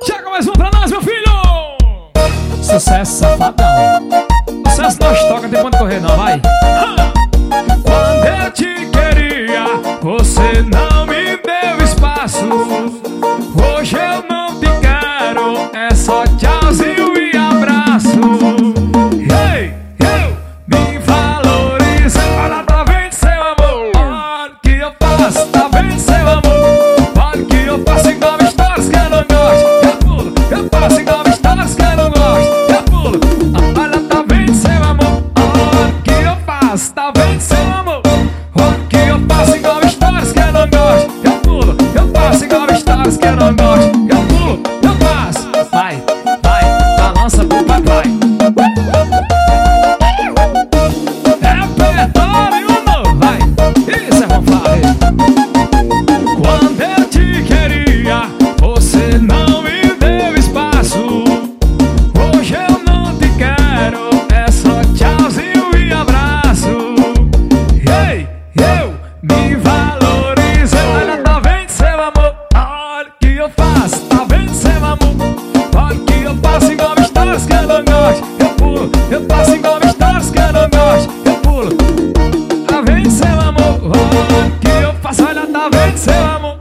Chega mais um pra nós, meu filho! Sucesso safadão. Sucesso nós toca, tem quanto correr não, vai! Quando eu te queria, você não me deu espaço. Hoje eu não te quero, é só tchauzinho e abraço. Ei, eu me valorizo. Olha, tá vendo seu amor? Olha o que eu faço, tá vendo seu amor? Olha o que eu faço, igual histórias que eu não gosto. Eu pulo, eu faço igual histórias que eu não gosto. Eu pulo, olha, tá vendo seu amor? Olha o que eu faço, tá vendo seu amor? Olha o que eu faço, igual histórias que eu não gosto. Eu pulo, eu faço igual histórias que eu não gosto. Eu pulo, eu faço. Vai, vai, balança pro papai. Repertório novo, vai. Isso é fanfarra. Quando eu te queria, você não me deu espaço. Hoje eu não te quero, é só tchauzinho e abraço. Ei, eu me valorizo. Olha, tá vendo seu amor? Olha o que eu faço, tá vendo seu amor? Olha o que eu faço, igual histórias que eu não gosto. Eu pulo, eu faço igual histórias que eu não gosto. Eu pulo, tá vendo seu amor? Olha o que eu faço, olha, tá vendo seu amor?